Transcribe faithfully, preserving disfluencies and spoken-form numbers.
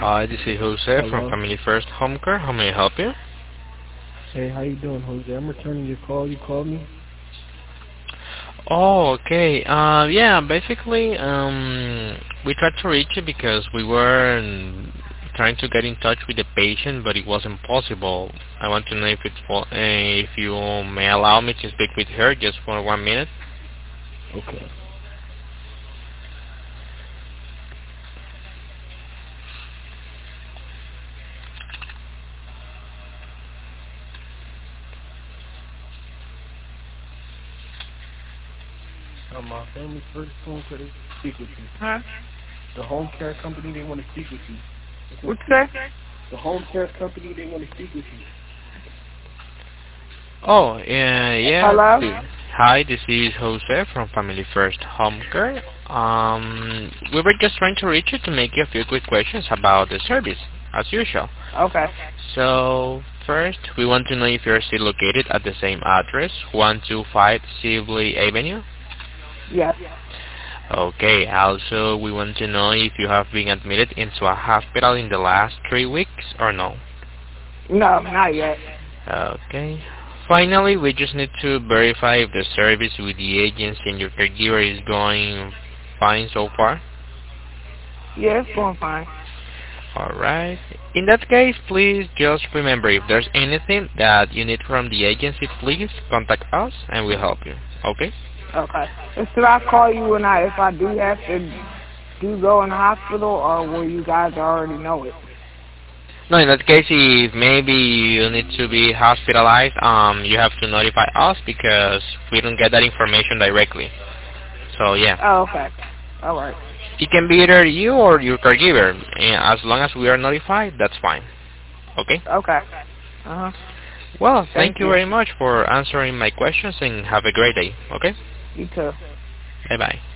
Hi, this is Jose from Hello. Family First Home Care. How may I help you? Hey, how you doing, Jose? I'm returning your call. You called me. Oh, okay. Uh, yeah, basically, um, we tried to reach you because we were um, trying to get in touch with the patient, but it wasn't possible. I want to know if it's po- uh, if you may allow me to speak with her just for one minute. Okay. Um, my family first home care. They want to speak with you. Huh? The home care company. They want to speak with you. What's that? The home care company. They want to speak with you. Oh, yeah, yeah. Hello? th- Hi, this is Jose from Family First Home Care. Um, we were just trying to reach you to make you a few quick questions about the service, as usual. Okay. So, first, we want to know if you're still located at the same address, one two five Sibley Avenue. Yes. Okay, also, we want to know if you have been admitted into a hospital in the last three weeks or no. No, not yet. Okay. Finally, we just need to verify if the service with the agency and your caregiver is going fine so far. Yeah, it's going fine. Alright. In that case, please just remember if there's anything that you need from the agency, please contact us and we'll help you. Okay? Okay. And should I call you when I, if I do have to do go in the hospital, or will you guys already know it? No, in that case, if maybe you need to be hospitalized, um, you have to notify us because we don't get that information directly. So yeah. Oh, okay. All right. It can be either you or your caregiver. And as long as we are notified, that's fine. Okay? Okay. Uh-huh. Well, Thank thank you you. very much for answering my questions and have a great day. Okay? You too. Bye-bye.